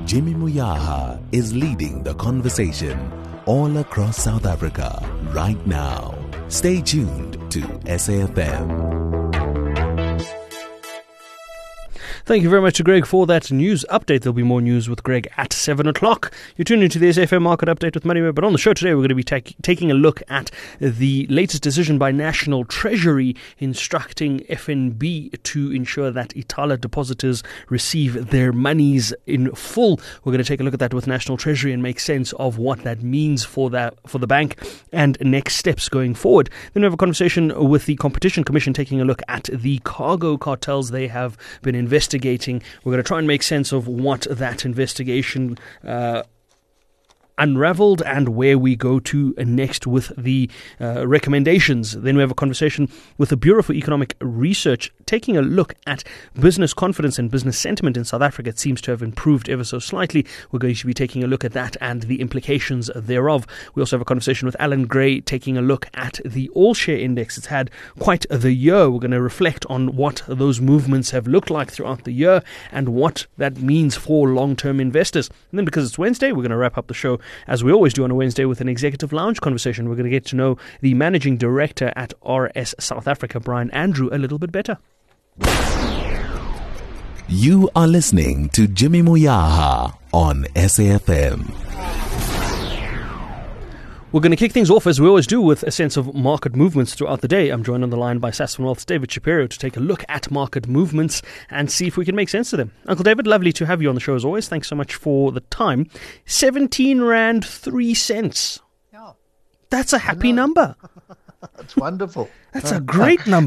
Jimmy Muyaha is leading the conversation all across South Africa right now. Stay tuned to SAFM. Thank you very much to Greg for that news update. There'll be more news with Greg at 7 o'clock. You're tuned into the SAFM Market Update with Moneywear. But on the show today, we're going to be taking a look at the latest decision by National Treasury instructing FNB to ensure that Ithala depositors receive their monies in full. We're going to take a look at that with National Treasury and make sense of what that means for the bank and next steps going forward. Then we have a conversation with the Competition Commission taking a look at the cargo cartels they have been investigating. We're going to try and make sense of what that investigation unraveled and where we go to next with the recommendations. Then we have a conversation with the Bureau for Economic Research taking a look at business confidence and business sentiment in South Africa. It seems to have improved ever so slightly. We're going to be taking a look at that and the implications thereof. We also have a conversation with Alan Gray taking a look at the All Share Index. It's had quite the year. We're going to reflect on what those movements have looked like throughout the year and what that means for long-term investors. And then because it's Wednesday, we're going to wrap up the show as we always do on a Wednesday with an executive lounge conversation. We're going to get to know the managing director at RS South Africa, Brian Andrew, a little bit better. You are listening to Jimmy Muyaha on SAFM. We're going to kick things off, as we always do, with a sense of market movements throughout the day. I'm joined on the line by Sasfin Wealth's David Shapiro to take a look at market movements and see if we can make sense of them. Uncle David, lovely to have you on the show as always. Thanks so much for the time. 17 Rand 3 cents. Yeah. That's a happy number. That's wonderful. That's a great number.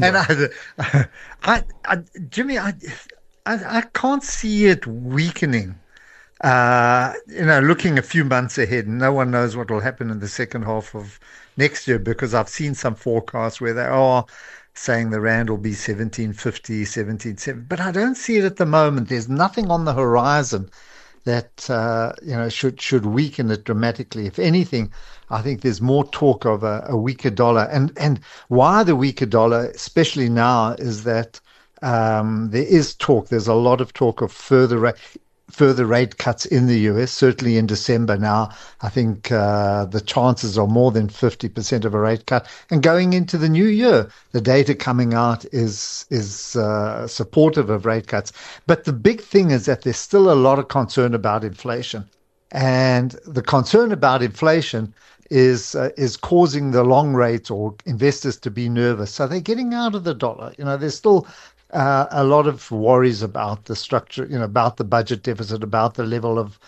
And Jimmy, I can't see it weakening. Looking a few months ahead, no one knows what will happen in the second half of next year, because I've seen some forecasts where they are saying the rand will be 17.50, 17.7, but I don't see it at the moment. There's nothing on the horizon that should weaken it dramatically. If anything, I think there's more talk of a weaker dollar, and why the weaker dollar, especially now, is that there's a lot of talk of further rate cuts in the US, certainly in December now. I think the chances are more than 50% of a rate cut. And going into the new year, the data coming out is supportive of rate cuts. But the big thing is that there's still a lot of concern about inflation. And the concern about inflation is causing the long rates or investors to be nervous. So they're getting out of the dollar. There's still a lot of worries about the structure, about the budget deficit, about the level of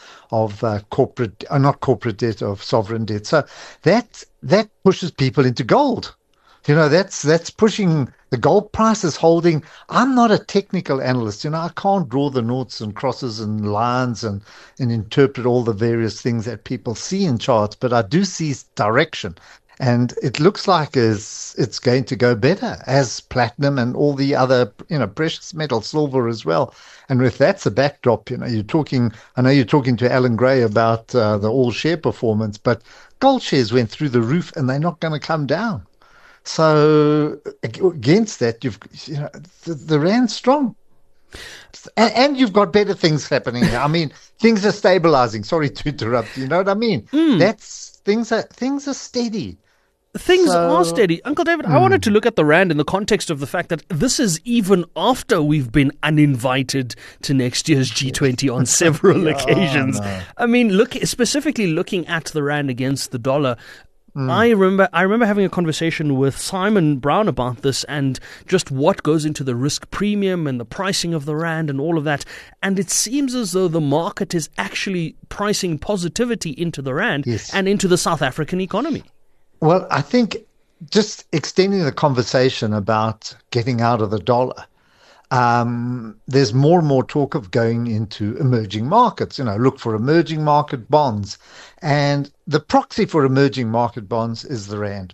not corporate debt, of sovereign debt. So that pushes people into gold. That's pushing the gold price is holding. I'm not a technical analyst. I can't draw the noughts and crosses and lines and interpret all the various things that people see in charts, but I do see direction. And it looks like it's going to go better as platinum and all the other, precious metals, silver as well. And with that's a backdrop, I know you're talking to Alan Gray about the all share performance, but gold shares went through the roof and they're not going to come down. So against that, the rand's strong. And you've got better things happening here. I mean, things are stabilizing. Sorry to interrupt. You know what I mean? Things are steady. Things are steady. Uncle David, I wanted to look at the rand in the context of the fact that this is even after we've been uninvited to next year's G20 on several occasions. No. I mean, specifically looking at the rand against the dollar, I remember having a conversation with Simon Brown about this and just what goes into the risk premium and the pricing of the rand and all of that. And it seems as though the market is actually pricing positivity into the rand and into the South African economy. Well, I think just extending the conversation about getting out of the dollar, there's more and more talk of going into emerging markets, look for emerging market bonds. And the proxy for emerging market bonds is the rand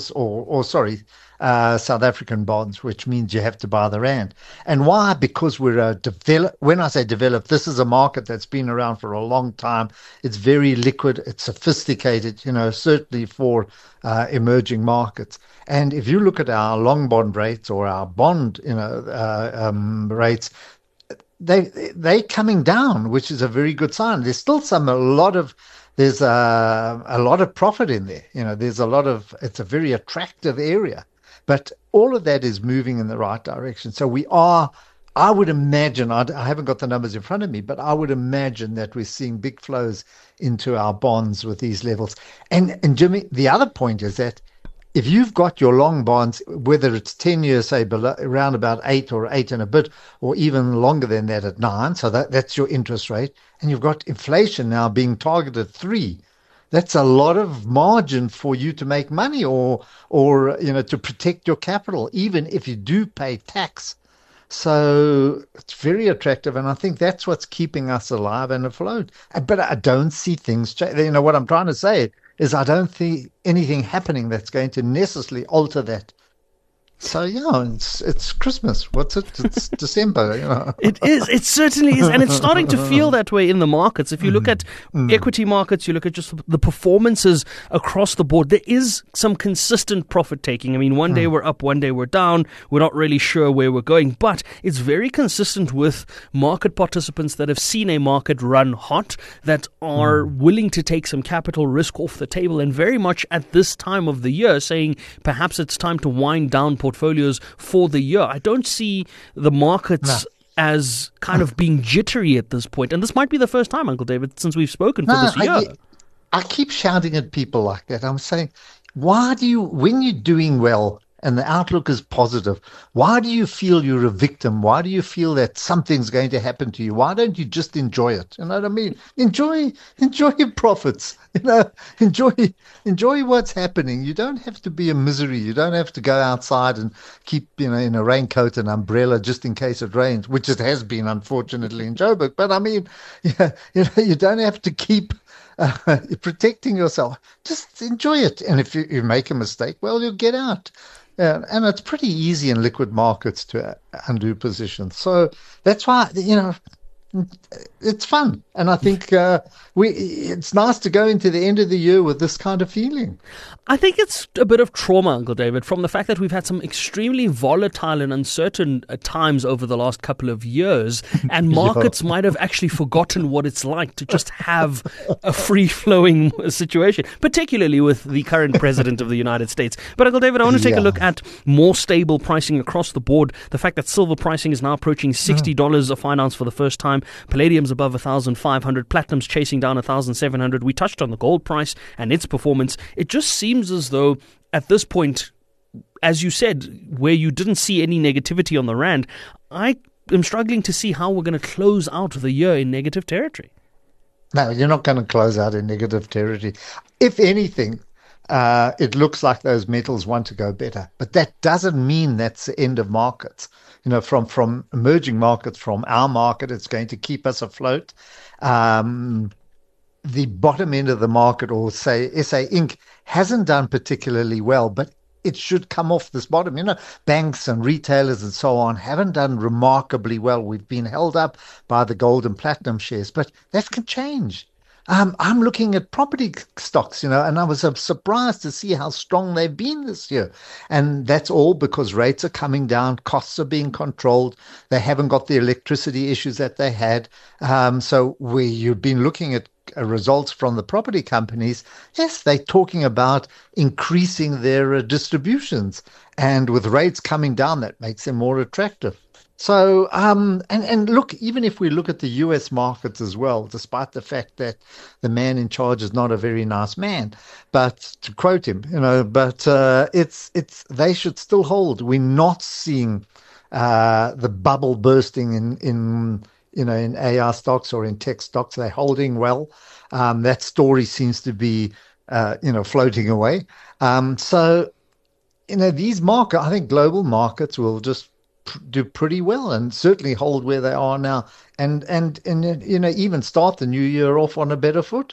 South African bonds, which means you have to buy the rand. And why? Because we're when I say developed, this is a market that's been around for a long time. It's very liquid. It's sophisticated, certainly for emerging markets. And if you look at our long bond rates or our bond, rates, they're coming down, which is a very good sign. There's still there's a lot of profit in there. It's a very attractive area, but all of that is moving in the right direction. So I would imagine, I haven't got the numbers in front of me, but I would imagine that we're seeing big flows into our bonds with these levels. And Jimmy, the other point is that if you've got your long bonds, whether it's 10 years, say, around about 8 or 8 and a bit, or even longer than that at 9, so that's your interest rate, and you've got inflation now being targeted 3, that's a lot of margin for you to make money or to protect your capital, even if you do pay tax. So it's very attractive, and I think that's what's keeping us alive and afloat. But I don't see things change. What I'm trying to say is I don't see anything happening that's going to necessarily alter that. So, it's Christmas. What's it? It's December. It is. It certainly is. And it's starting to feel that way in the markets. If you look at equity markets, you look at just the performances across the board, there is some consistent profit taking. I mean, one day we're up, one day we're down. We're not really sure where we're going, but it's very consistent with market participants that have seen a market run hot, that are willing to take some capital risk off the table, and very much at this time of the year saying perhaps it's time to wind down portfolios for the year. I don't see the markets as kind of being jittery at this point. And this might be the first time, Uncle David, since we've spoken for this year. I keep shouting at people like that. I'm saying, when you're doing well and the outlook is positive, why do you feel you're a victim? Why do you feel that something's going to happen to you? Why don't you just enjoy it? You know what I mean? Enjoy your profits. Enjoy what's happening. You don't have to be a misery. You don't have to go outside and keep, in a raincoat and umbrella just in case it rains, which it has been, unfortunately, in Joburg. But I mean, you don't have to keep protecting yourself. Just enjoy it. And if you make a mistake, well, you'll get out. And it's pretty easy in liquid markets to undo positions. So that's why, it's fun. And I think it's nice to go into the end of the year with this kind of feeling. I think it's a bit of trauma, Uncle David, from the fact that we've had some extremely volatile and uncertain times over the last couple of years, and markets might have actually forgotten what it's like to just have a free-flowing situation, particularly with the current president of the United States. But Uncle David, I want to take a look at more stable pricing across the board. The fact that silver pricing is now approaching $60 a fine ounce for the first time. Palladium's above 1,500. Platinum's chasing down 1,700. We touched on the gold price and its performance. It just seems as though at this point, as you said, where you didn't see any negativity on the rand, I am struggling to see how we're going to close out the year in negative territory. No, you're not going to close out in negative territory. If anything, it looks like those metals want to go better. But that doesn't mean that's the end of markets. From emerging markets, from our market, it's going to keep us afloat. The bottom end of the market, or say SA Inc., hasn't done particularly well, but it should come off this bottom. Banks and retailers and so on haven't done remarkably well. We've been held up by the gold and platinum shares, but that can change. I'm looking at property stocks, and I was surprised to see how strong they've been this year. And that's all because rates are coming down, costs are being controlled. They haven't got the electricity issues that they had. So you've been looking at results from the property companies. Yes, they're talking about increasing their distributions. And with rates coming down, that makes them more attractive. So, and look, even if we look at the US markets as well, despite the fact that the man in charge is not a very nice man, but to quote him, they should still hold. We're not seeing the bubble bursting in AI stocks or in tech stocks. They're holding well. That story seems to be, floating away. So, these markets, I think global markets will just do pretty well and certainly hold where they are now and even start the new year off on a better foot.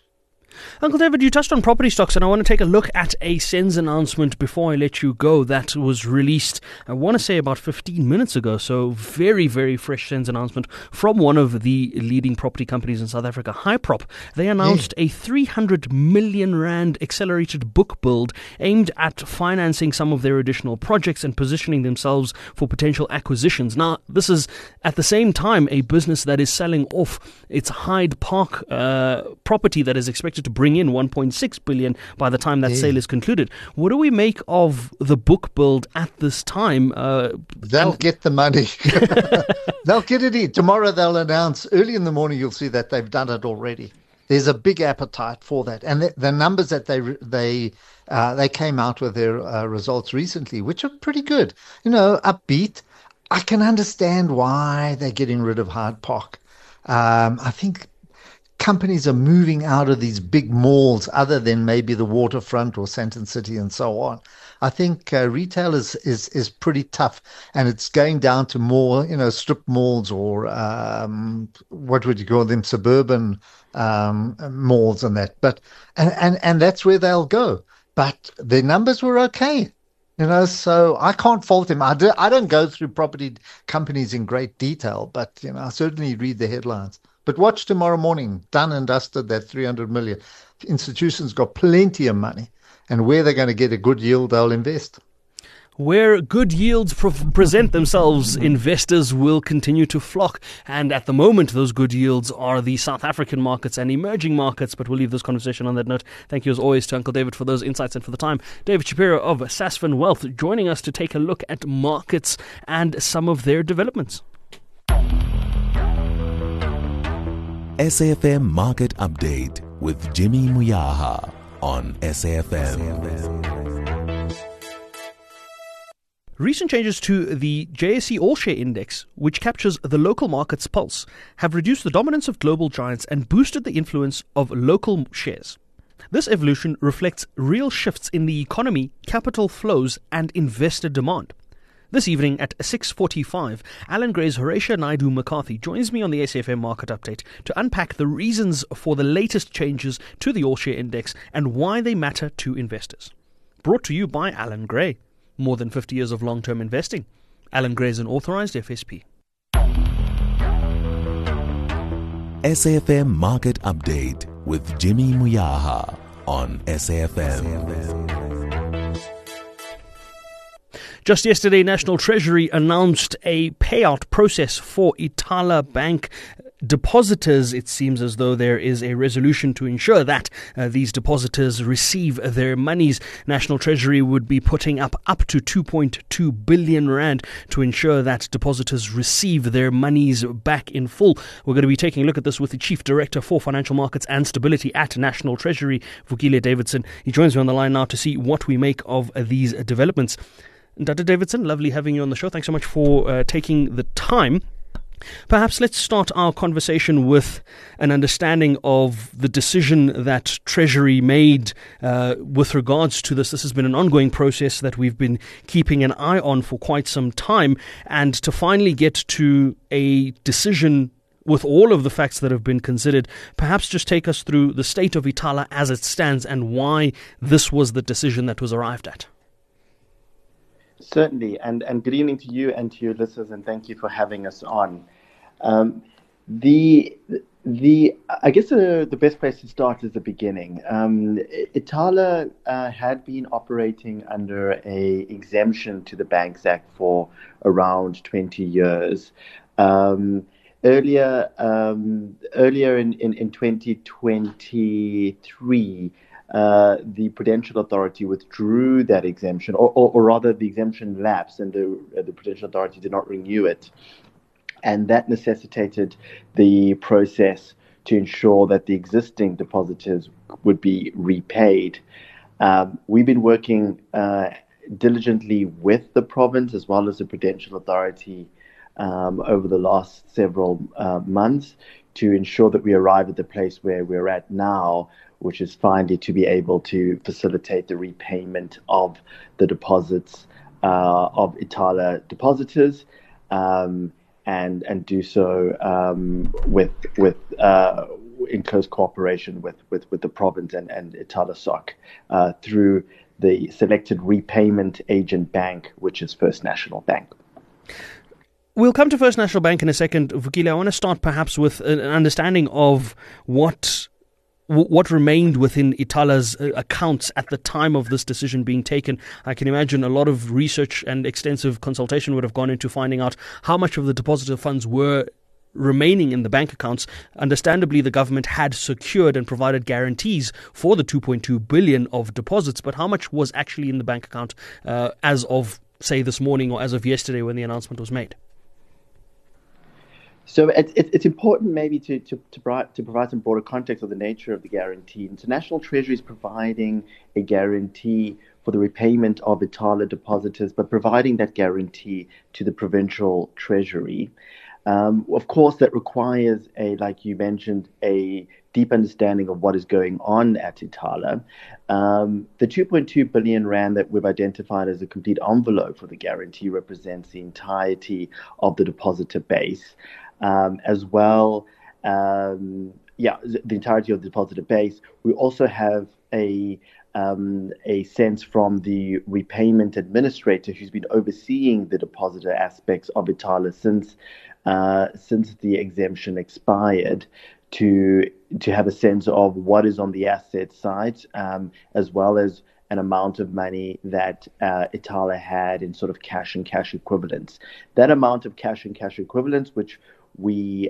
Uncle David, you touched on property stocks, and I want to take a look at a SENS announcement before I let you go that was released, I want to say about 15 minutes ago, so very, very fresh SENS announcement from one of the leading property companies in South Africa, Hyprop. They announced a 300 million rand accelerated book build aimed at financing some of their additional projects and positioning themselves for potential acquisitions. Now, this is at the same time a business that is selling off its Hyde Park property that is expected to bring in 1.6 billion by the time that sale is concluded. What do we make of the book build at this time? They'll get the money. They'll get it in. Tomorrow they'll announce, early in the morning you'll see that they've done it already. There's a big appetite for that. And the numbers that they came out with their results recently, which are pretty good, upbeat. I can understand why they're getting rid of Hyde Park. I think companies are moving out of these big malls other than maybe the Waterfront or Sandton City and so on. I think retail is pretty tough, and it's going down to more, strip malls or what would you call them, suburban malls and that. But and that's where they'll go. But their numbers were okay. So I can't fault him. I don't go through property companies in great detail, but, I certainly read the headlines. But watch tomorrow morning, done and dusted, that 300 million. Institutions got plenty of money, and where they're going to get a good yield, they'll invest. Where good yields present themselves, investors will continue to flock. And at the moment, those good yields are the South African markets and emerging markets. But we'll leave this conversation on that note. Thank you as always to Uncle David for those insights and for the time. David Shapiro of Sasfin Wealth joining us to take a look at markets and some of their developments. SAFM Market Update with Jimmy Muyaha on SAFM. Recent changes to the JSE All Share Index, which captures the local market's pulse, have reduced the dominance of global giants and boosted the influence of local shares. This evolution reflects real shifts in the economy, capital flows, and investor demand. This evening at 6:45, Alan Gray's Horatia Naidu McCarthy joins me on the SAFM Market Update to unpack the reasons for the latest changes to the All Share Index and why they matter to investors. Brought to you by Alan Gray. More than 50 years of long-term investing. Alan Gray is an authorized FSP. SAFM Market Update with Jimmy Muyaha on SAFM. Just yesterday, National Treasury announced a payout process for Ithala Bank depositors. It seems as though there is a resolution to ensure that these depositors receive their monies. National Treasury would be putting up to 2.2 billion rand to ensure that depositors receive their monies back in full. We're going to be taking a look at this with the Chief Director for Financial Markets and Stability at National Treasury, Vukile Davidson. He joins me on the line now to see what we make of these developments. Dr. Davidson, lovely having you on the show. Thanks so much for taking the time. Perhaps let's start our conversation with an understanding of the decision that Treasury made with regards to this. This has been an ongoing process that we've been keeping an eye on for quite some time, and to finally get to a decision with all of the facts that have been considered, perhaps just take us through the state of Ithala as it stands and why this was the decision that was arrived at. Certainly, and good evening to you and to your listeners, and thank you for having us on. I guess the best place to start is the beginning. Ithala had been operating under a exemption to the Banks Act for around 20 years. Earlier in 2023. The Prudential Authority withdrew that exemption, or rather the exemption lapsed, and the Prudential Authority did not renew it. And that necessitated the process to ensure that the existing depositors would be repaid. We've been working diligently with the province as well as the Prudential Authority over the last several months to ensure that we arrive at the place where we're at now, which is finally to be able to facilitate the repayment of the deposits of Ithala depositors, and do so with in close cooperation with the province and Italasok through the selected repayment agent bank, which is First National Bank. We'll come to First National Bank in a second. Vukile, I want to start perhaps with an understanding of what remained within Itala's accounts at the time of this decision being taken. I can imagine a lot of research and extensive consultation would have gone into finding out how much of the depositor funds were remaining in the bank accounts. Understandably, the government had secured and provided guarantees for the 2.2 billion of deposits, but how much was actually in the bank account as of, say, this morning or as of yesterday when the announcement was made? So it's important maybe to provide some broader context of the nature of the guarantee. International Treasury is providing a guarantee for the repayment of Itala depositors, but providing that guarantee to the provincial treasury. Of course, that requires like you mentioned, a deep understanding of what is going on at Itala. The 2.2 billion rand that we've identified as a complete envelope for the guarantee represents the entirety of the depositor base. As well, the entirety of the depositor base. We also have a sense from the repayment administrator who's been overseeing the depositor aspects of Itala since the exemption expired, to have a sense of what is on the asset side, as well as an amount of money that Itala had in sort of cash and cash equivalents. That amount of cash and cash equivalents, which we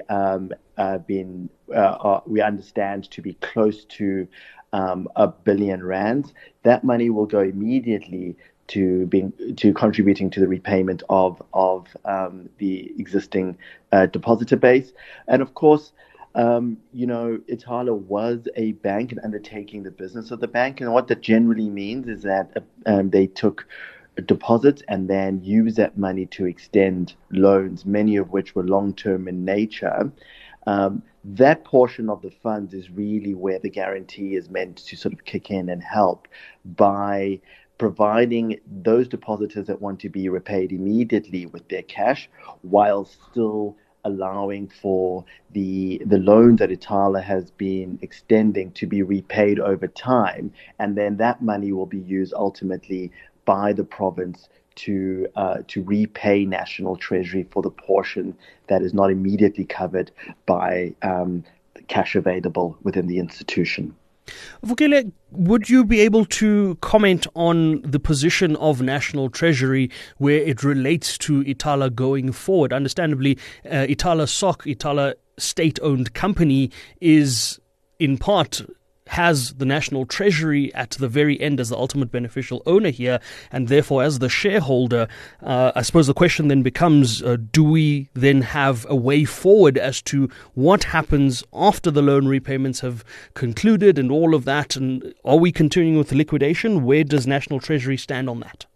understand to be close to R1 billion. That money will go immediately to contributing to the repayment of the existing depositor base. And of course, Itala was a bank and undertaking the business of the bank. And what that generally means is that they took deposits and then use that money to extend loans, many of which were long-term in nature. That portion of the funds is really where the guarantee is meant to sort of kick in and help by providing those depositors that want to be repaid immediately with their cash, while still allowing for the loan that Itala has been extending to be repaid over time. And then that money will be used ultimately by the province to repay National Treasury for the portion that is not immediately covered by cash available within the institution. Vukile, would you be able to comment on the position of National Treasury where it relates to Itala going forward? Understandably, Itala state-owned company, is in part has the National Treasury at the very end as the ultimate beneficial owner here, and therefore as the shareholder. I suppose the question then becomes, do we then have a way forward as to what happens after the loan repayments have concluded and all of that, and are we continuing with the liquidation? Where does National Treasury stand on that?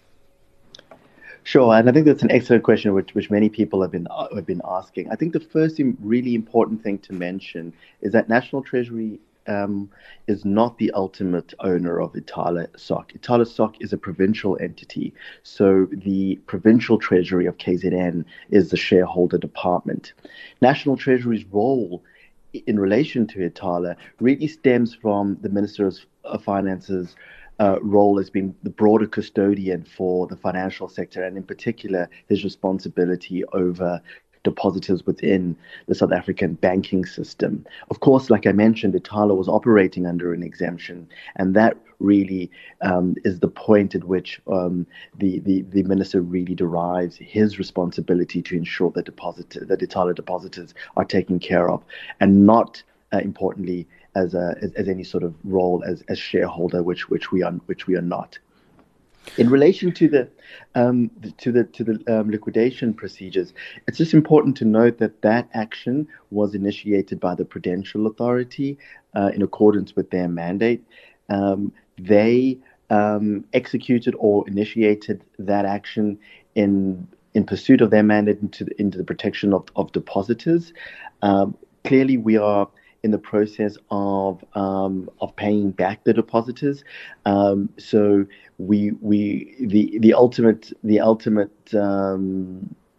Sure, and I think that's an excellent question, which many people have been asking. I think the first really important thing to mention is that National Treasury is not the ultimate owner of Italasok. Italasok is a provincial entity, so the provincial treasury of KZN is the shareholder department. National Treasury's role in relation to Itala really stems from the Minister of Finance's role as being the broader custodian for the financial sector, and in particular his responsibility over depositors within the South African banking system. Of course, like I mentioned, Itala was operating under an exemption, and that really is the point at which the minister really derives his responsibility to ensure that Itala depositors are taken care of, and not importantly as any sort of role as shareholder, which we are not. In relation to the liquidation procedures, it's just important to note that action was initiated by the Prudential Authority in accordance with their mandate. They executed or initiated that action in pursuit of their mandate into the protection of depositors. Clearly, we are in the process of paying back the depositors. So the ultimate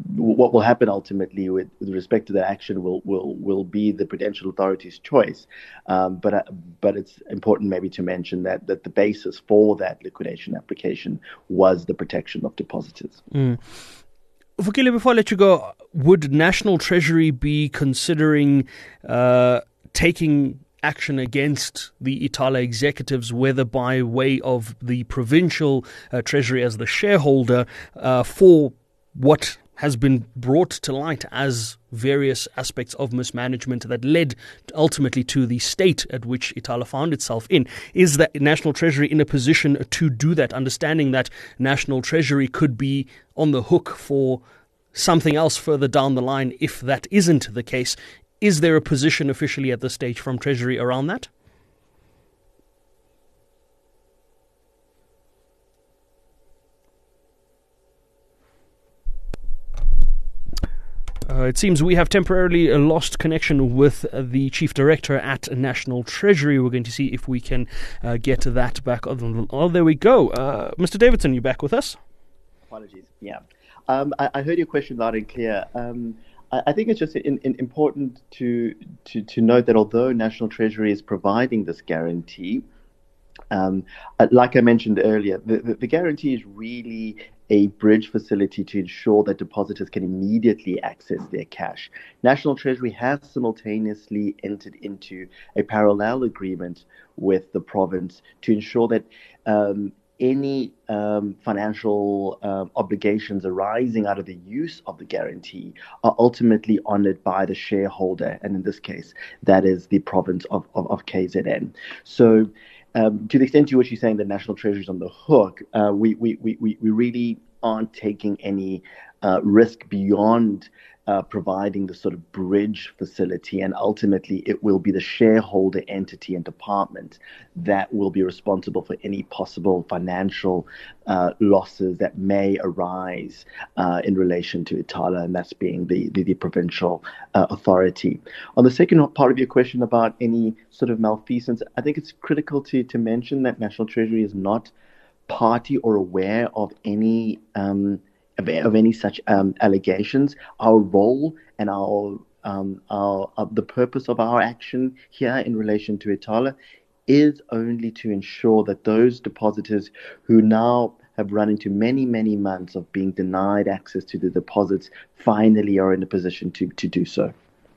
what will happen ultimately with respect to that action will be the Prudential Authority's choice. But it's important maybe to mention that the basis for that liquidation application was the protection of depositors. Vukile, before I let you go, would National Treasury be considering taking action against the Ithala executives, whether by way of the provincial treasury as the shareholder, for what has been brought to light as various aspects of mismanagement that led ultimately to the state at which Ithala found itself in? Is the National Treasury in a position to do that, understanding that National Treasury could be on the hook for something else further down the line if that isn't the case? Is there a position officially at this stage from Treasury around that? It seems we have temporarily lost connection with the Chief Director at National Treasury. We're going to see if we can get that back. Oh, there we go. Mr. Davidson, you back with us? Apologies. Yeah. I heard your question loud and clear. I think it's just important to note that although National Treasury is providing this guarantee, like I mentioned earlier, the guarantee is really a bridge facility to ensure that depositors can immediately access their cash. National Treasury has simultaneously entered into a parallel agreement with the province to ensure that any financial obligations arising out of the use of the guarantee are ultimately honored by the shareholder, and in this case, that is the province of KZN. So, to the extent to which you're saying that National Treasury is on the hook, we really aren't taking any risk beyond providing the sort of bridge facility, and ultimately it will be the shareholder entity and department that will be responsible for any possible financial losses that may arise in relation to Ithala, and that's being the provincial authority. On the second part of your question about any sort of malfeasance, I think it's critical to mention that National Treasury is not party or aware of any such allegations. Our role and the purpose of our action here in relation to Ithala is only to ensure that those depositors who now have run into many, many months of being denied access to the deposits finally are in a position to do so.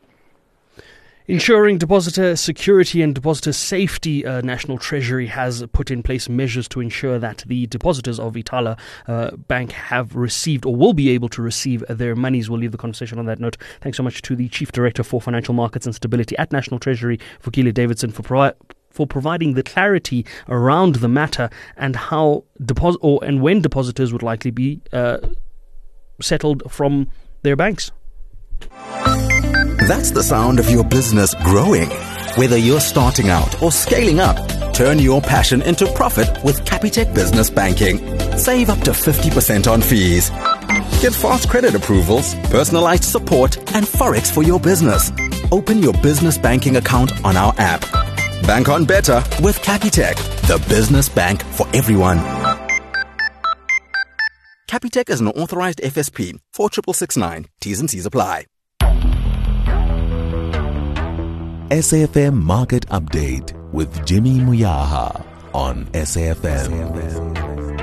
Ensuring depositor security and depositor safety, National Treasury has put in place measures to ensure that the depositors of Ithala Bank have received or will be able to receive their monies. We'll leave the conversation on that note. Thanks so much to the Chief Director for Financial Markets and Stability at National Treasury, Vukile Davidson, for providing the clarity around the matter and how and when depositors would likely be settled from their banks. That's the sound of your business growing. Whether you're starting out or scaling up, turn your passion into profit with Capitec Business Banking. Save up to 50% on fees. Get fast credit approvals, personalized support, and Forex for your business. Open your business banking account on our app. Bank on better with Capitec, the business bank for everyone. Capitec is an authorized FSP, 4669. T's and C's apply. SAFM Market Update with Jimmy Muyaha on SAFM.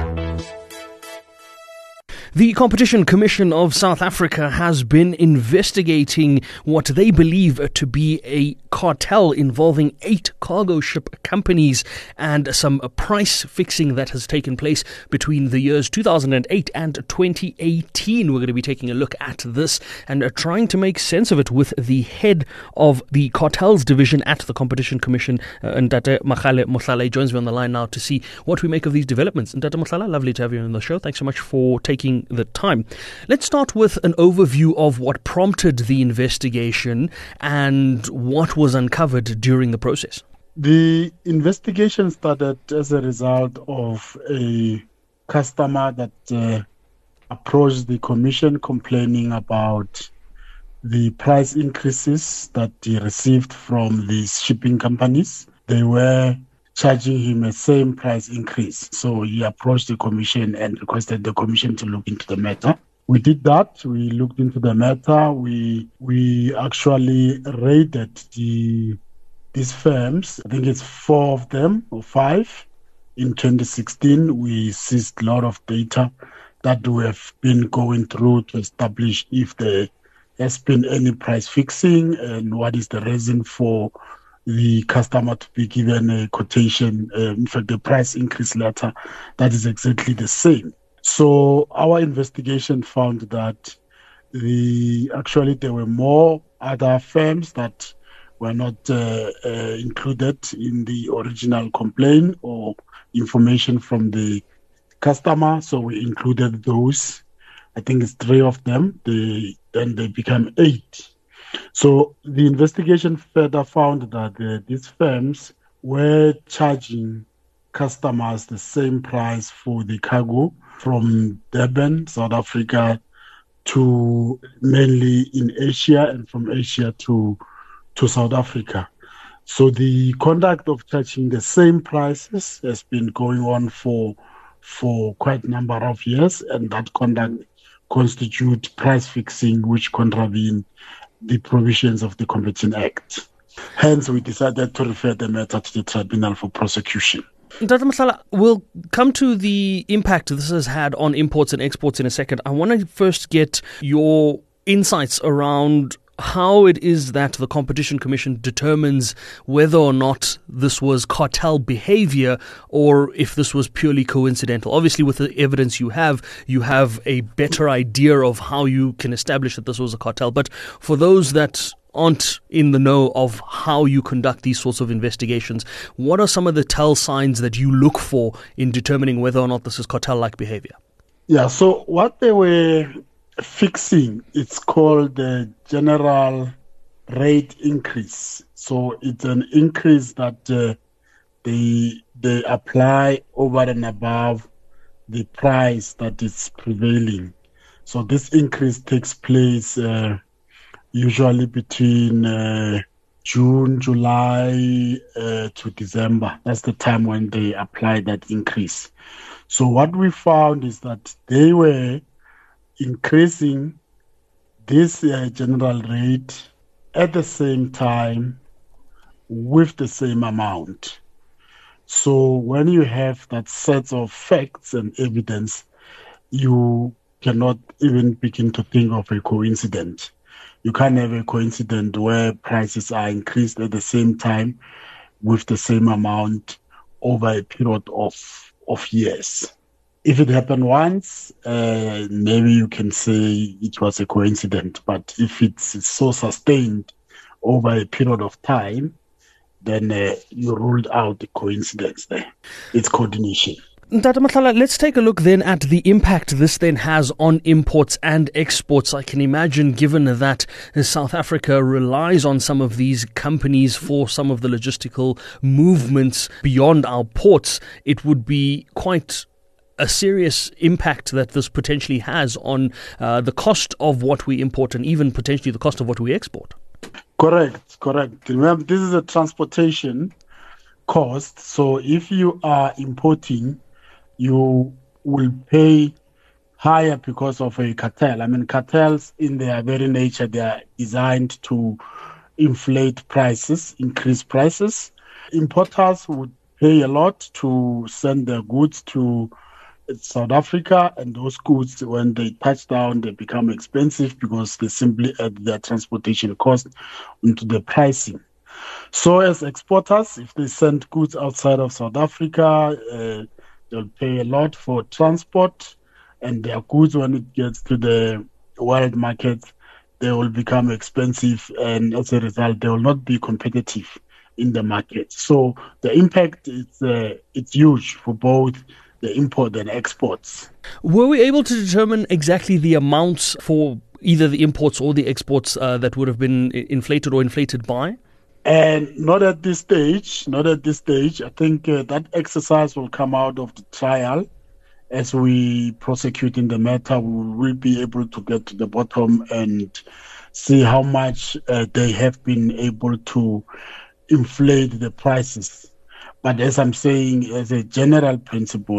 The Competition Commission of South Africa has been investigating what they believe to be a cartel involving 8 cargo ship companies and some price fixing that has taken place between the years 2008 and 2018. We're going to be taking a look at this and trying to make sense of it with the head of the cartels division at the Competition Commission, Ndate Makgale Mohlala, joins me on the line now to see what we make of these developments. Ndate Mohlala, lovely to have you on the show. Thanks so much for taking the time. Let's start with an overview of what prompted the investigation and what was uncovered during the process. The investigation started as a result of a customer that approached the commission complaining about the price increases that he received from these shipping companies. They were charging him a same price increase. So he approached the commission and requested the commission to look into the matter. We did that. We looked into the matter. We actually raided these firms. I think it's 4 of them or 5. In 2016, we seized a lot of data that we have been going through to establish if there has been any price fixing and what is the reason for the customer to be given a quotation, in fact, the price increase letter that is exactly the same. So our investigation found that there were more other firms that were not included in the original complaint or information from the customer. So we included those. I think it's 3 of them. Then they became 8. So the investigation further found that these firms were charging customers the same price for the cargo from Durban, South Africa, to mainly in Asia, and from Asia to South Africa. So the conduct of charging the same prices has been going on for quite a number of years, and that conduct constitutes price fixing, which contravene the provisions of the Competition Act. Hence, we decided to refer the matter to the tribunal for prosecution. Dr. Matlala, we'll come to the impact this has had on imports and exports in a second. I want to first get your insights around how it is that the Competition Commission determines whether or not this was cartel behavior or if this was purely coincidental. Obviously, with the evidence you have a better idea of how you can establish that this was a cartel. But for those that aren't in the know of how you conduct these sorts of investigations, what are some of the tell signs that you look for in determining whether or not this is cartel-like behavior? Yeah, so what they were fixing, it's called the general rate increase. So it's an increase that they apply over and above the price that is prevailing. So this increase takes place usually between June, July to December. That's the time when they apply that increase. So what we found is that they were increasing this general rate at the same time with the same amount. So when you have that set of facts and evidence, you cannot even begin to think of a coincidence. You can't have a coincidence where prices are increased at the same time with the same amount over a period of years. If it happened once, maybe you can say it was a coincidence. But if it's so sustained over a period of time, then you ruled out the coincidence there. It's coordination. Dr. Matlala, let's take a look then at the impact this then has on imports and exports. I can imagine, given that South Africa relies on some of these companies for some of the logistical movements beyond our ports, it would be quite a serious impact that this potentially has on the cost of what we import and even potentially the cost of what we export. Correct. Remember, this is a transportation cost. So if you are importing, you will pay higher because of a cartel. I mean, cartels in their very nature, they are designed to inflate prices, increase prices. Importers would pay a lot to send their goods to South Africa, and those goods, when they touch down, they become expensive because they simply add their transportation cost into the pricing. So as exporters, if they send goods outside of South Africa, they'll pay a lot for transport, and their goods, when it gets to the world market, they will become expensive, and as a result, they will not be competitive in the market. So the impact is it's huge for both the import and exports. Were we able to determine exactly the amounts for either the imports or the exports that would have been inflated or inflated by? And not at this stage. I think that exercise will come out of the trial. As we prosecute in the matter, we will be able to get to the bottom and see how much they have been able to inflate the prices. But as I'm saying, as a general principle,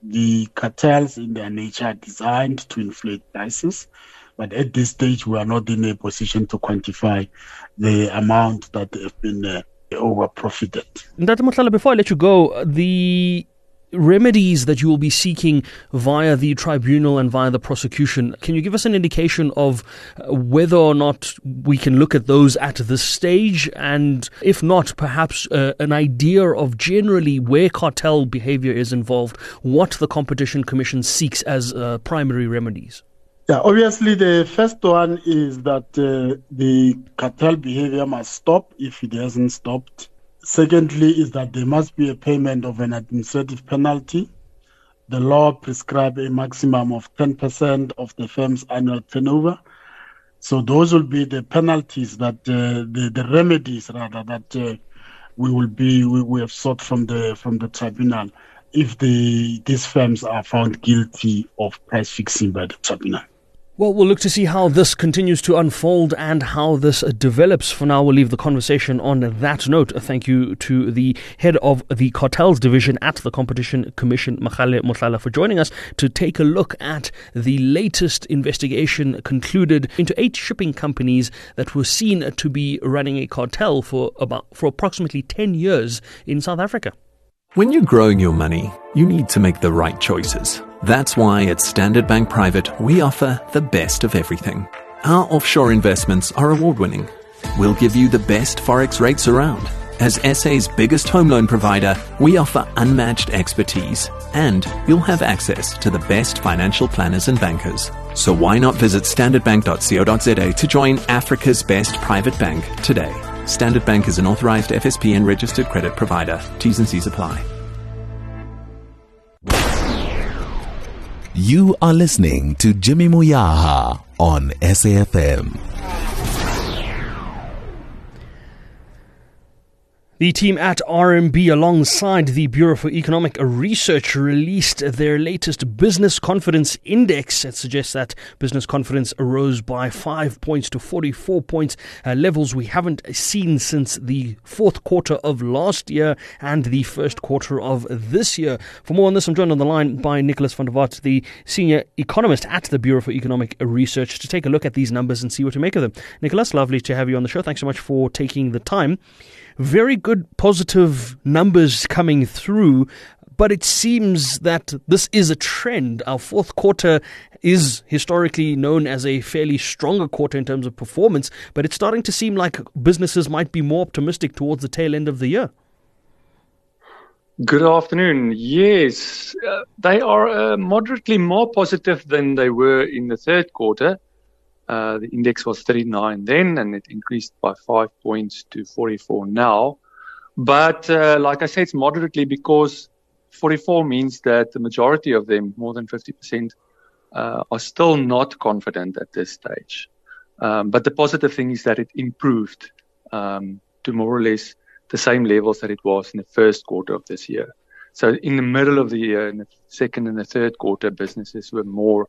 the cartels in their nature are designed to inflate prices. But at this stage, we are not in a position to quantify the amount that have been over-profited. Dr. Mohlala, before I let you go, the remedies that you will be seeking via the tribunal and via the prosecution, can you give us an indication of whether or not we can look at those at this stage? And if not, perhaps an idea of generally where cartel behavior is involved, what the Competition Commission seeks as primary remedies? Yeah, obviously the first one is that the cartel behavior must stop if it hasn't stopped. Secondly is that there must be a payment of an administrative penalty. The law prescribes a maximum of 10% of the firm's annual turnover. So those will be the penalties that the remedies rather that we have sought from the tribunal if these firms are found guilty of price fixing by the tribunal. Well, we'll look to see how this continues to unfold and how this develops. For now, we'll leave the conversation on that note. Thank you to the head of the Cartels Division at the Competition Commission, Makgale Mohlala, for joining us to take a look at the latest investigation concluded into 8 shipping companies that were seen to be running a cartel for approximately 10 years in South Africa. When you're growing your money, you need to make the right choices. That's why at Standard Bank Private, we offer the best of everything. Our offshore investments are award-winning. We'll give you the best forex rates around. As SA's biggest home loan provider, we offer unmatched expertise, and you'll have access to the best financial planners and bankers. So why not visit standardbank.co.za to join Africa's best private bank today? Standard Bank is an authorized FSP and registered credit provider. T's and C's apply. You are listening to Jimmy Moyaha on SAFM. The team at RMB, alongside the Bureau for Economic Research, released their latest business confidence index. It suggests that business confidence rose by 5 points to 44 points, levels we haven't seen since the fourth quarter of last year and the first quarter of this year. For more on this, I'm joined on the line by Nicholas van der Walt, the senior economist at the Bureau for Economic Research, to take a look at these numbers and see what to make of them. Nicholas, lovely to have you on the show. Thanks so much for taking the time. Very good positive numbers coming through, but it seems that this is a trend. Our fourth quarter is historically known as a fairly stronger quarter in terms of performance, but it's starting to seem like businesses might be more optimistic towards the tail end of the year. Good afternoon. Yes, they are moderately more positive than they were in the third quarter. The index was 39 then, and it increased by 5 points to 44 now. But like I said, it's moderately because 44 means that the majority of them, more than 50%, are still not confident at this stage. But the positive thing is that it improved to more or less the same levels that it was in the first quarter of this year. So in the middle of the year, in the second and the third quarter, businesses were more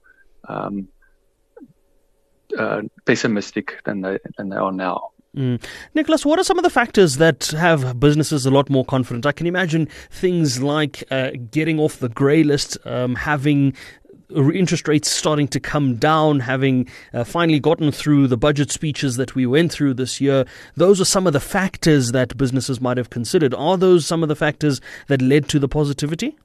pessimistic than they are now. Nicholas, what are some of the factors that have businesses a lot more confident? I can imagine things like getting off the grey list, having interest rates starting to come down, having finally gotten through the budget speeches that we went through this year. Those are some of the factors that businesses might have considered. Are those some of the factors that led to the positivity?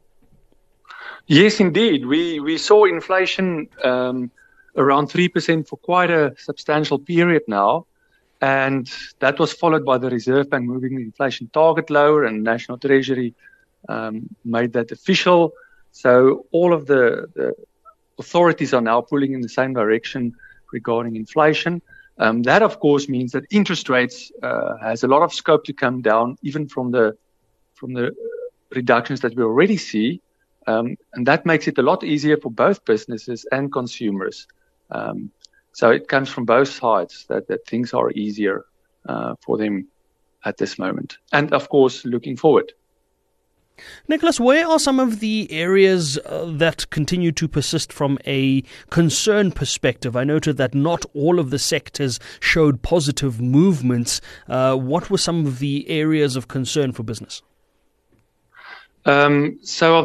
Yes, indeed. We saw inflation around 3% for quite a substantial period now. And that was followed by the Reserve Bank moving the inflation target lower, and National Treasury made that official. So all of the authorities are now pulling in the same direction regarding inflation. That, of course, means that interest rates has a lot of scope to come down, even from the reductions that we already see. And that makes it a lot easier for both businesses and consumers. So it comes from both sides that things are easier for them at this moment. And, of course, looking forward. Nicholas, where are some of the areas that continue to persist from a concern perspective? I noted that not all of the sectors showed positive movements. What were some of the areas of concern for business? So of the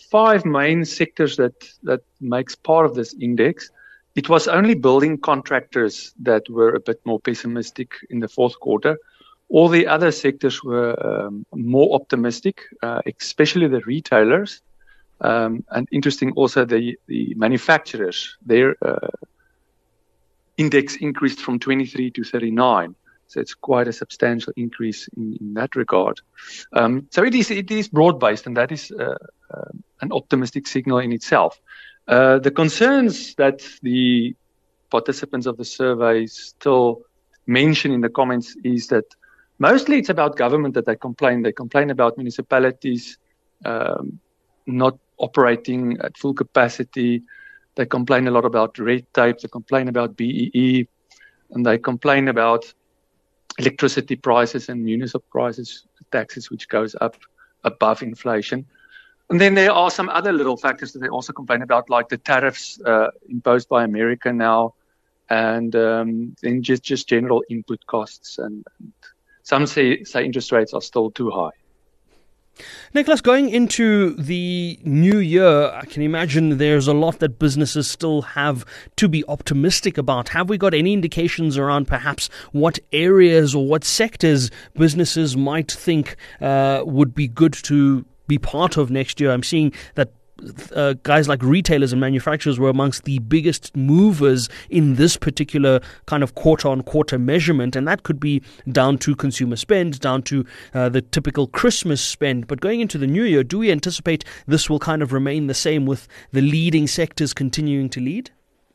5 main sectors that makes part of this index. It was only building contractors that were a bit more pessimistic in the fourth quarter. All the other sectors were more optimistic, especially the retailers. And interesting also the manufacturers. Their index increased from 23 to 39. So it's quite a substantial increase in that regard. So it is broad-based, and that is an optimistic signal in itself. The concerns that the participants of the survey still mention in the comments is that mostly it's about government that they complain. They complain about municipalities not operating at full capacity. They complain a lot about red tape. They complain about BEE. And they complain about electricity prices and municipal prices, taxes, which goes up above inflation. And then there are some other little factors that they also complain about, like the tariffs imposed by America now, and then just general input costs. And some say interest rates are still too high. Nicholas, going into the new year, I can imagine there's a lot that businesses still have to be optimistic about. Have we got any indications around perhaps what areas or what sectors businesses might think would be good to be part of next year? I'm seeing that guys like retailers and manufacturers were amongst the biggest movers in this particular kind of quarter-on-quarter measurement, and that could be down to consumer spend, down to the typical Christmas spend. But going into the new year, do we anticipate this will kind of remain the same with the leading sectors continuing to lead?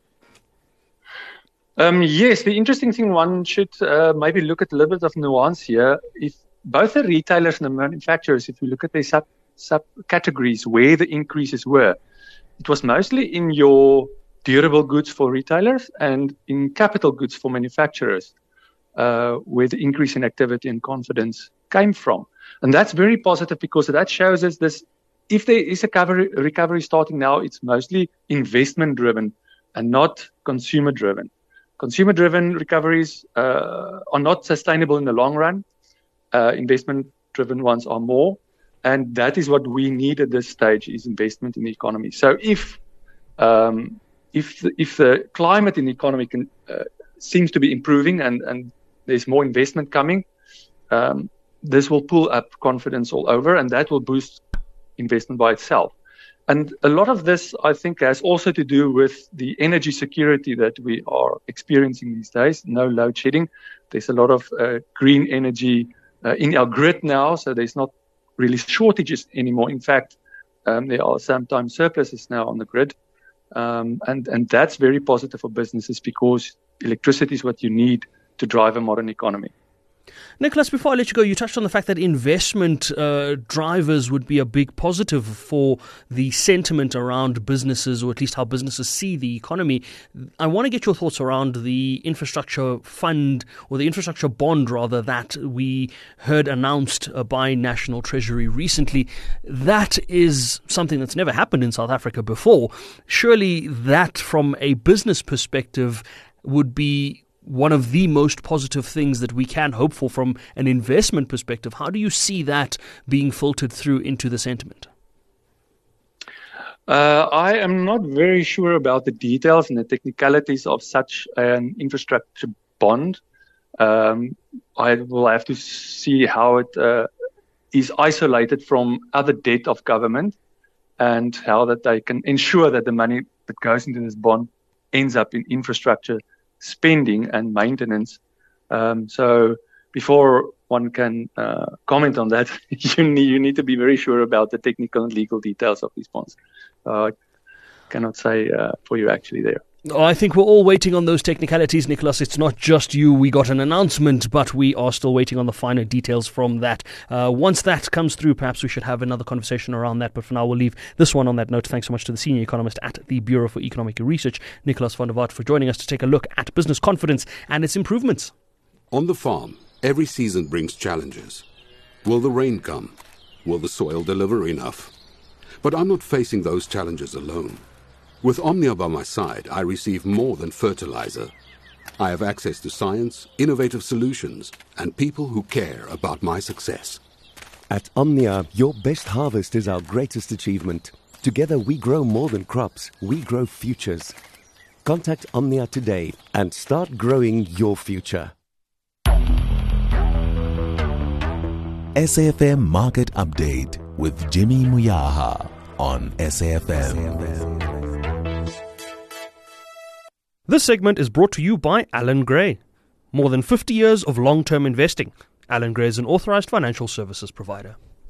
Yes, the interesting thing, one should maybe look at a little bit of nuance here. If both the retailers and the manufacturers, if you look at their subcategories where the increases were, it was mostly in your durable goods for retailers and in capital goods for manufacturers, where the increase in activity and confidence came from. And that's very positive because that shows us this. If there is a recovery starting now, it's mostly investment driven and not consumer driven. Consumer driven recoveries are not sustainable in the long run. Investment driven ones are more. And that is what we need at this stage, is investment in the economy. So if the climate in the economy seems to be improving and there's more investment coming, this will pull up confidence all over, and that will boost investment by itself. And a lot of this, I think, has also to do with the energy security that we are experiencing these days. No load shedding. There's a lot of green energy in our grid now, so there's not really shortages anymore. In fact, there are sometimes surpluses now on the grid. And that's very positive for businesses because electricity is what you need to drive a modern economy. Nicholas, before I let you go, you touched on the fact that investment drivers would be a big positive for the sentiment around businesses, or at least how businesses see the economy. I want to get your thoughts around the infrastructure fund, or the infrastructure bond rather, that we heard announced by National Treasury recently. That is something that's never happened in South Africa before. Surely that, from a business perspective, would be one of the most positive things that we can hope for from an investment perspective. How do you see that being filtered through into the sentiment? I am not very sure about the details and the technicalities of such an infrastructure bond. I will have to see how it is isolated from other debt of government, and how that they can ensure that the money that goes into this bond ends up in infrastructure spending and maintenance. So before one can comment on that, you need to be very sure about the technical and legal details of these bonds. I cannot say for you actually there. I think we're all waiting on those technicalities, Nicholas. It's not just you. We got an announcement, but we are still waiting on the finer details from that. Once that comes through, perhaps we should have another conversation around that. But for now, we'll leave this one on that note. Thanks so much to the senior economist at the Bureau for Economic Research, Nicholas van der Walt, for joining us to take a look at business confidence and its improvements. On the farm, every season brings challenges. Will the rain come? Will the soil deliver enough? But I'm not facing those challenges alone. With Omnia by my side, I receive more than fertilizer. I have access to science, innovative solutions, and people who care about my success. At Omnia, your best harvest is our greatest achievement. Together we grow more than crops, we grow futures. Contact Omnia today and start growing your future. SAFM Market Update with Jimmy Muyaha on SAFM. This segment is brought to you by Alan Gray. More than 50 years of long-term investing. Alan Gray is an authorized financial services provider.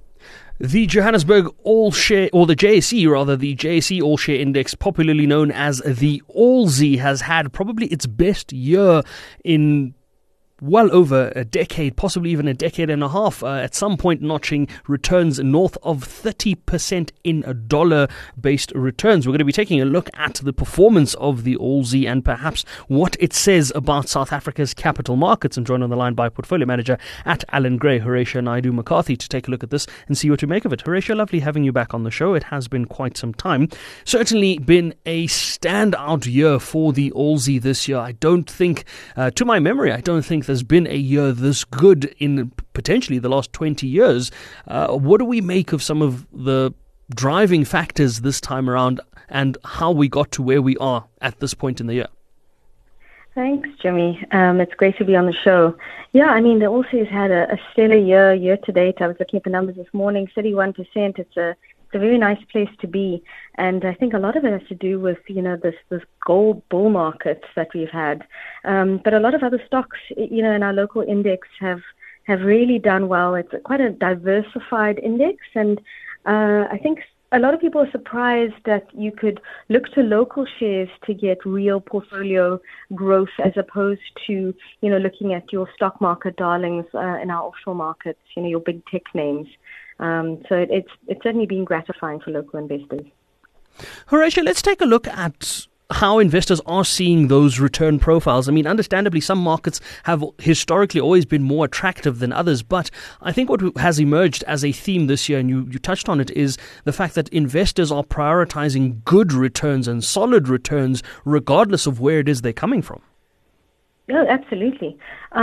The Johannesburg All-Share, or the JSE rather, the JSE All-Share Index, popularly known as the ALSI, has had probably its best year in well over a decade, possibly even a decade and a half, at some point notching returns north of 30% in dollar-based returns. We're going to be taking a look at the performance of the ALSI and perhaps what it says about South Africa's capital markets. I'm joined on the line by portfolio manager at Alan Gray, Horatia Naidu McCarthy, to take a look at this and see what we make of it. Horatia, lovely having you back on the show. It has been quite some time. Certainly been a standout year for the ALSI this year. I don't think, to my memory, I don't think there's been a year this good in potentially the last 20 years. What do we make of some of the driving factors this time around and how we got to where we are at this point in the year? Thanks, Jimmy. It's great to be on the show. Yeah, I mean, the ALSI has had a stellar year to date. I was looking at the numbers this morning, 31%. It's a very nice place to be. And I think a lot of it has to do with, this gold bull market that we've had. But a lot of other stocks, in our local index have really done well. It's quite a diversified index. And I think a lot of people are surprised that you could look to local shares to get real portfolio growth as opposed to, looking at your stock market darlings in our offshore markets, your big tech names. So it's certainly been gratifying for local investors. Horatia, let's take a look at how investors are seeing those return profiles. I mean, understandably, some markets have historically always been more attractive than others, but I think what has emerged as a theme this year, and you touched on it, is the fact that investors are prioritizing good returns and solid returns regardless of where it is they're coming from. No, absolutely.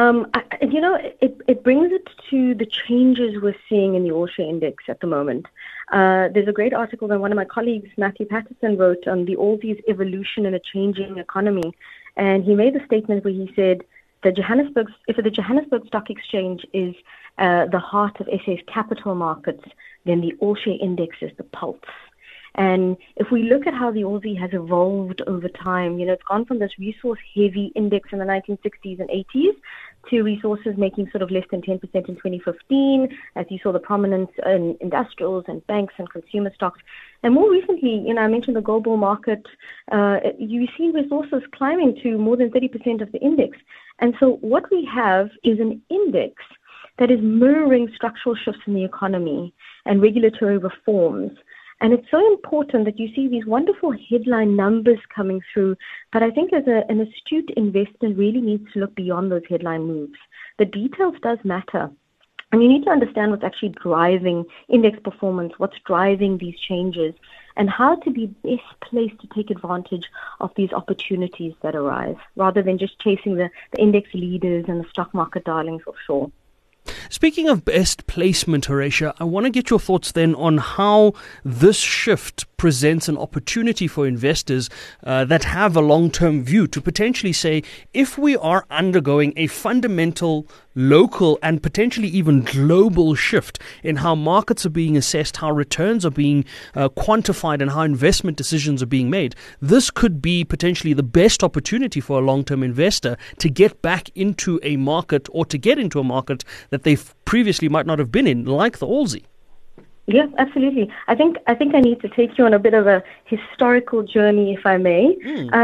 It brings it to the changes we're seeing in the All-Share Index at the moment. There's a great article that one of my colleagues, Matthew Patterson, wrote on the ALSI's evolution in a changing economy. And he made a statement where he said, if the Johannesburg Stock Exchange is the heart of SA's capital markets, then the All-Share Index is the pulse. And if we look at how the ALSI has evolved over time, it's gone from this resource-heavy index in the 1960s and 80s to resources making sort of less than 10% in 2015, as you saw the prominence in industrials and banks and consumer stocks. And more recently, I mentioned the gold bull market, you see resources climbing to more than 30% of the index. And so what we have is an index that is mirroring structural shifts in the economy and regulatory reforms. And it's so important that you see these wonderful headline numbers coming through. But I think as an astute investor really needs to look beyond those headline moves. The details does matter. And you need to understand what's actually driving index performance, what's driving these changes, and how to be best placed to take advantage of these opportunities that arise, rather than just chasing the index leaders and the stock market darlings offshore. Speaking of best placement, Horatia, I want to get your thoughts then on how this shift presents an opportunity for investors that have a long-term view to potentially say, if we are undergoing a fundamental local and potentially even global shift in how markets are being assessed, how returns are being quantified, and how investment decisions are being made, this could be potentially the best opportunity for a long-term investor to get back into a market or to get into a market that they previously might not have been in, like the ALSI. Yeah, absolutely. I think I need to take you on a bit of a historical journey, if I may.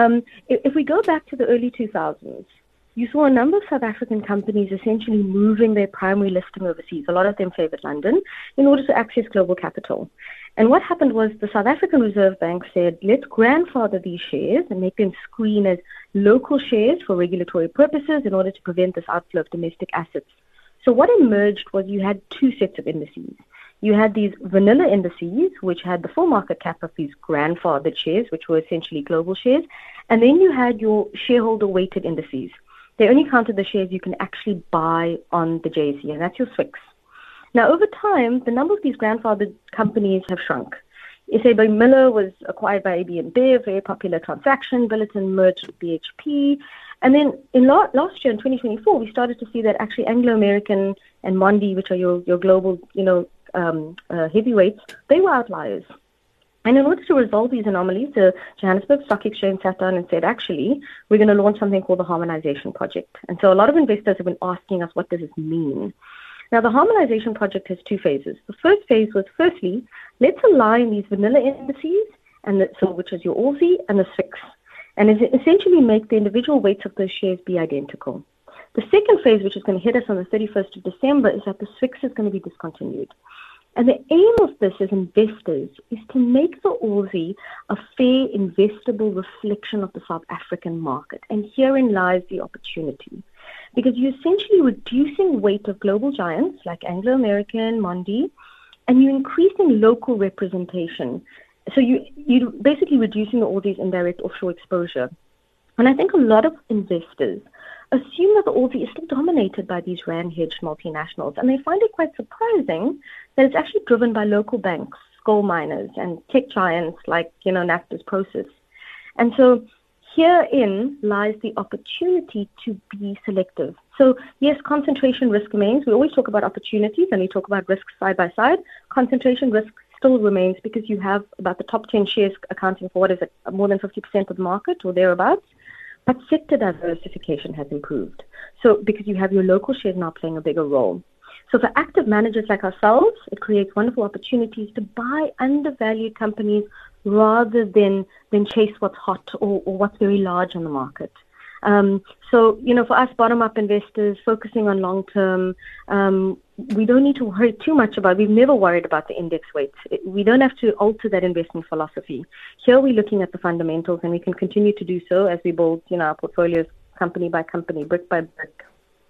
If we go back to the early 2000s, you saw a number of South African companies essentially moving their primary listing overseas. A lot of them favored London in order to access global capital. And what happened was the South African Reserve Bank said, let's grandfather these shares and make them screen as local shares for regulatory purposes in order to prevent this outflow of domestic assets. So what emerged was you had two sets of indices. You had these vanilla indices, which had the full market cap of these grandfathered shares, which were essentially global shares. And then you had your shareholder-weighted indices. They only counted the shares you can actually buy on the JSE, and that's your SWIX. Now, over time, the number of these grandfathered companies have shrunk. S.A. Miller was acquired by AB InBev, very popular transaction. Billiton merged with BHP. And then in last year, in 2024, we started to see that actually Anglo American and Mondi, which are your global, heavyweights, they were outliers. And in order to resolve these anomalies, the Johannesburg Stock Exchange sat down and said, actually, we're going to launch something called the Harmonization Project. And so a lot of investors have been asking us, what does this mean? Now, the Harmonization Project has two phases. The first phase was, firstly, let's align these vanilla indices, which is your ALSI and the SWIX, and essentially make the individual weights of those shares be identical. The second phase, which is going to hit us on the 31st of December, is that the SWIX is going to be discontinued. And the aim of this as investors is to make the ALSI a fair, investable reflection of the South African market. And herein lies the opportunity. Because you're essentially reducing weight of global giants like Anglo American, Mondi, and you're increasing local representation. So you're basically reducing all these indirect offshore exposure. And I think a lot of investors assume that the ALSI is still dominated by these rand-hedged multinationals, and they find it quite surprising that it's actually driven by local banks, coal miners, and tech giants like, NAFTA's Prosus. And so herein lies the opportunity to be selective. So yes, concentration risk remains. We always talk about opportunities and we talk about risks side by side. Concentration risk still remains because you have about the top 10 shares accounting for more than 50% of the market or thereabouts. But sector diversification has improved. So because you have your local shares now playing a bigger role. So for active managers like ourselves, it creates wonderful opportunities to buy undervalued companies rather than chase what's hot or what's very large on the market. So, for us bottom-up investors focusing on long-term, we don't need to worry too much we've never worried about the index weights. We don't have to alter that investment philosophy. Here we're looking at the fundamentals, and we can continue to do so as we build, our portfolios company by company, brick by brick.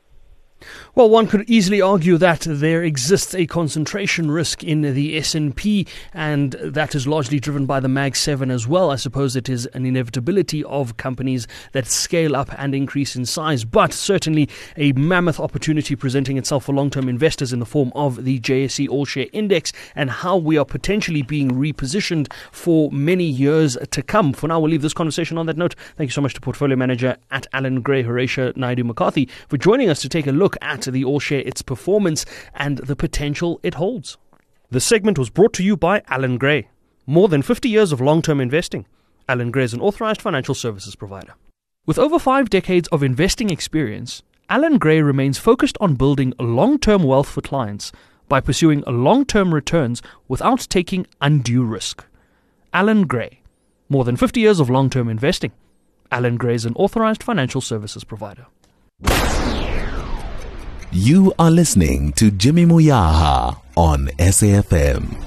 Well, one could easily argue that there exists a concentration risk in the S&P, and that is largely driven by the Mag 7 as well. I suppose it is an inevitability of companies that scale up and increase in size, but certainly a mammoth opportunity presenting itself for long-term investors in the form of the JSE All Share Index and how we are potentially being repositioned for many years to come. For now, we'll leave this conversation on that note. Thank you so much to Portfolio Manager at Allan Gray, Horatia Naidoo-McCarthy, for joining us to take a look at the All Share, its performance and the potential it holds. The segment was brought to you by Allan Gray. More than 50 years of long-term investing. Allan Gray is an authorized financial services provider. With over 5 decades of investing experience, Allan Gray remains focused on building long-term wealth for clients by pursuing long-term returns without taking undue risk. Allan Gray. More than 50 years of long-term investing. Allan Gray is an authorized financial services provider. You are listening to Jimmy Moyaha on SAFM.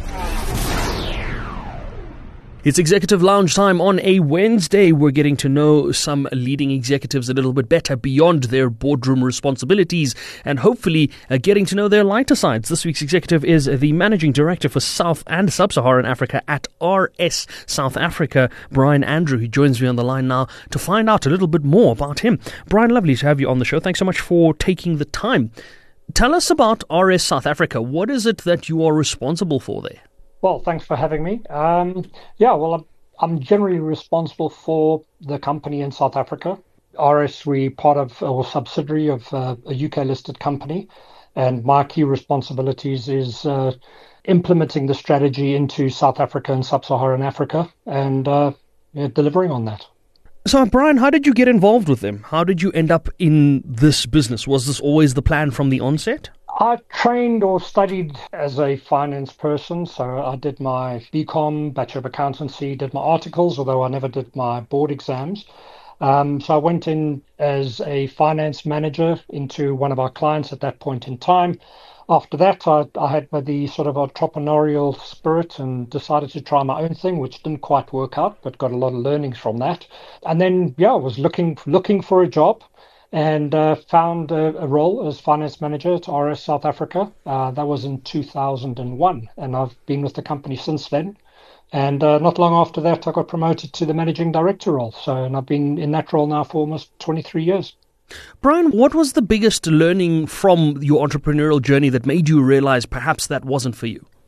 It's Executive Lounge time on a Wednesday. We're getting to know some leading executives a little bit better beyond their boardroom responsibilities and hopefully getting to know their lighter sides. This week's executive is the Managing Director for South and Sub-Saharan Africa at RS South Africa, Brian Andrew, who joins me on the line now to find out a little bit more about him. Brian, lovely to have you on the show. Thanks so much for taking the time. Tell us about RS South Africa. What is it that you are responsible for there? Well, thanks for having me. I'm generally responsible for the company in South Africa. RS, we're part of or subsidiary of a UK-listed company, and my key responsibilities is implementing the strategy into South Africa and Sub-Saharan Africa and delivering on that. So, Brian, how did you get involved with them? How did you end up in this business? Was this always the plan from the onset? I trained or studied as a finance person, so I did my BCom, Bachelor of Accountancy, did my articles, although I never did my board exams. So I went in as a finance manager into one of our clients at that point in time. After that, I had the sort of entrepreneurial spirit and decided to try my own thing, which didn't quite work out, but got a lot of learnings from that. And then, I was looking for a job. And found a role as finance manager at RS South Africa. That was in 2001, and I've been with the company since then. And not long after that, I got promoted to the managing director role. And I've been in that role now for almost 23 years. Brian, what was the biggest learning from your entrepreneurial journey that made you realize perhaps that wasn't for you?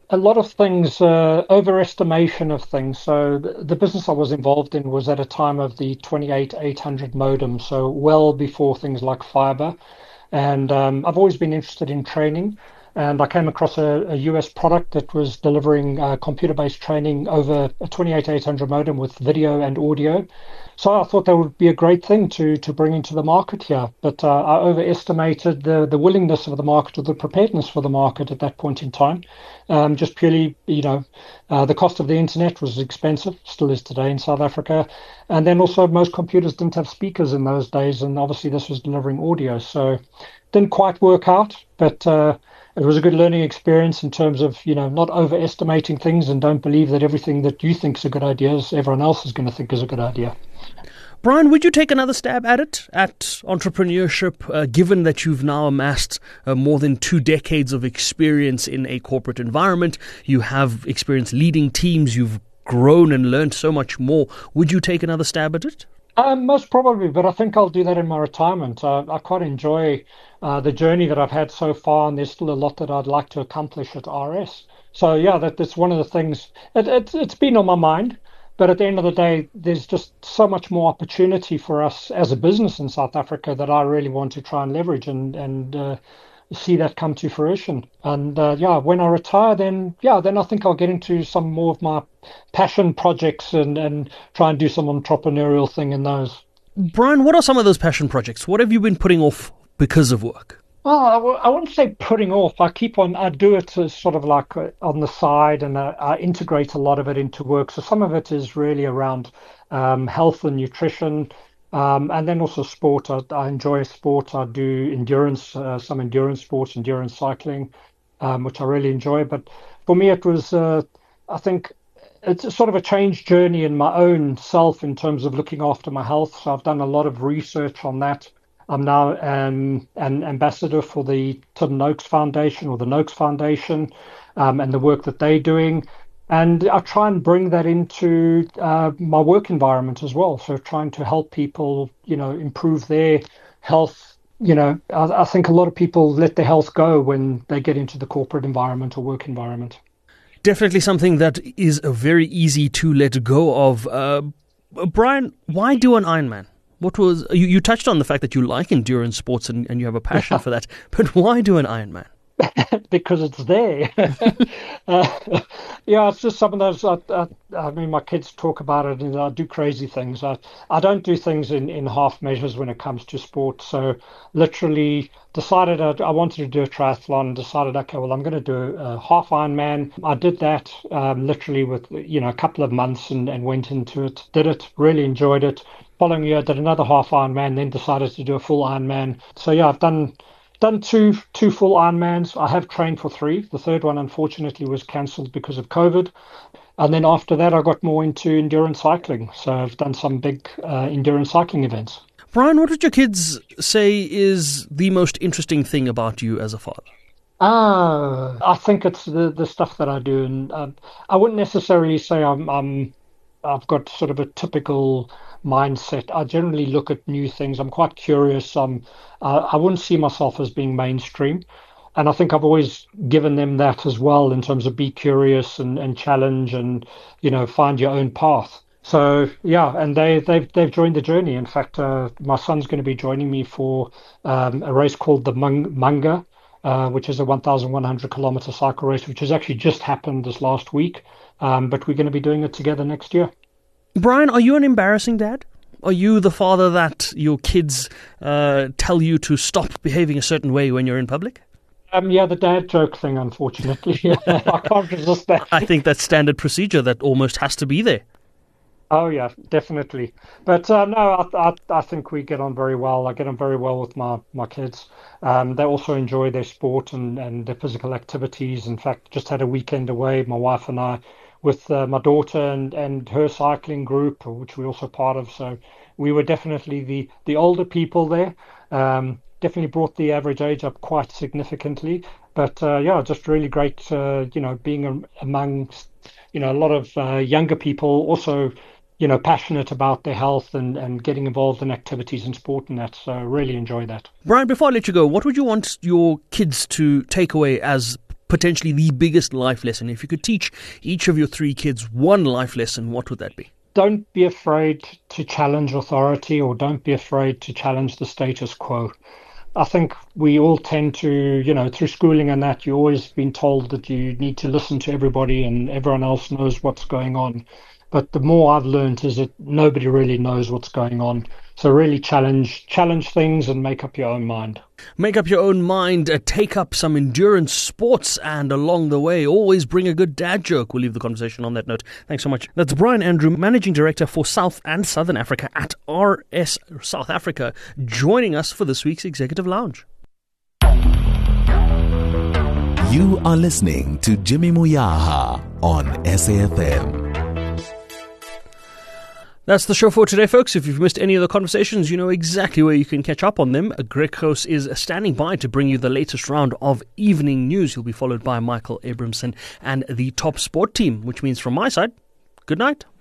A lot of things, overestimation of things. So the business I was involved in was at a time of the 28800 modem, so well before things like fiber. And I've always been interested in training. And I came across a US product that was delivering computer-based training over a 28800 modem with video and audio. So I thought that would be a great thing to bring into the market here. But I overestimated the willingness of the market, or the preparedness for the market at that point in time. Just purely, the cost of the internet was expensive, still is today in South Africa. And then also most computers didn't have speakers in those days. And obviously this was delivering audio. So didn't quite work out, but it was a good learning experience in terms of, not overestimating things, and don't believe that everything that you think is a good idea is everyone else is going to think is a good idea. Brian, would you take another stab at it, at entrepreneurship, given that you've now amassed more than 2 decades of experience in a corporate environment? You have experience leading teams, you've grown and learned so much more. Would you take another stab at it? Most probably, but I think I'll do that in my retirement. I quite enjoy the journey that I've had so far, and there's still a lot that I'd like to accomplish at RS. So yeah, that's one of the things. It's been on my mind, but at the end of the day, there's just so much more opportunity for us as a business in South Africa that I really want to try and leverage and see that come to fruition. And when I retire, then I think I'll get into some more of my passion projects and try and do some entrepreneurial thing in those. Brian, what are some of those passion projects? What have you been putting off because of work? Well, I wouldn't say putting off. I do it sort of like on the side, and I integrate a lot of it into work. So some of it is really around health and nutrition. And then also sport. I enjoy sport. I do endurance, some endurance sports, endurance cycling, which I really enjoy. But for me, it was, I think, it's sort of a change journey in my own self in terms of looking after my health. So I've done a lot of research on that. I'm now an ambassador for the Tim Noakes Foundation, or the Noakes Foundation, and the work that they're doing. And I try and bring that into my work environment as well. So trying to help people, improve their health. I think a lot of people let their health go when they get into the corporate environment or work environment. Definitely something that is very easy to let go of. Brian, why do an Ironman? What was you touched on the fact that you like endurance sports and you have a passion for that, but why do an Ironman? Because it's there. It's just some of those. I mean, my kids talk about it, and I do crazy things. I don't do things in half measures when it comes to sport. So, literally decided I wanted to do a triathlon. Decided, okay, well, I'm going to do a half Ironman. I did that literally with a couple of months and went into it. Did it, really enjoyed it. Following year, did another half Ironman. Then decided to do a full Ironman. So yeah, I've done two full Ironmans. I have trained for 3. The third one, unfortunately, was cancelled because of COVID. And then after that, I got more into endurance cycling. So I've done some big endurance cycling events. Brian, what would your kids say is the most interesting thing about you as a father? I think it's the stuff that I do. And I wouldn't necessarily say I've got sort of a typical mindset. I generally look at new things. I'm quite curious. I wouldn't see myself as being mainstream. And I think I've always given them that as well, in terms of be curious and challenge and, find your own path. So, yeah, and they've joined the journey. In fact, my son's going to be joining me for a race called the Manga, which is a 1,100 kilometer cycle race, which has actually just happened this last week. But we're going to be doing it together next year. Brian, are you an embarrassing dad? Are you the father that your kids tell you to stop behaving a certain way when you're in public? The dad joke thing, unfortunately. I can't resist that. I think that's standard procedure that almost has to be there. Oh, yeah, definitely. But no, I think we get on very well. I get on very well with my kids. They also enjoy their sport and their physical activities. In fact, just had a weekend away, my wife and I, with my daughter and her cycling group, which we're also part of. So we were definitely the older people there. Definitely brought the average age up quite significantly. But just really great, being amongst, a lot of younger people also, passionate about their health and getting involved in activities and sport and that. So really enjoy that. Brian, before I let you go, what would you want your kids to take away as potentially the biggest life lesson? If you could teach each of your 3 kids one life lesson, what would that be? Don't be afraid to challenge authority, or don't be afraid to challenge the status quo. I think we all tend to, through schooling and that, you've always been told that you need to listen to everybody and everyone else knows what's going on. But the more I've learned is that nobody really knows what's going on. So really challenge things and make up your own mind. Make up your own mind, take up some endurance sports, and along the way, always bring a good dad joke. We'll leave the conversation on that note. Thanks so much. That's Brian Andrew, Managing Director for South and Southern Africa at RS South Africa, joining us for this week's Executive Lounge. You are listening to Jimmy Moyaha on SAFM. That's the show for today, folks. If you've missed any of the conversations, you know exactly where you can catch up on them. Greg Koos is standing by to bring you the latest round of evening news. He'll be followed by Michael Abramson and the Top Sport team, which means from my side, good night.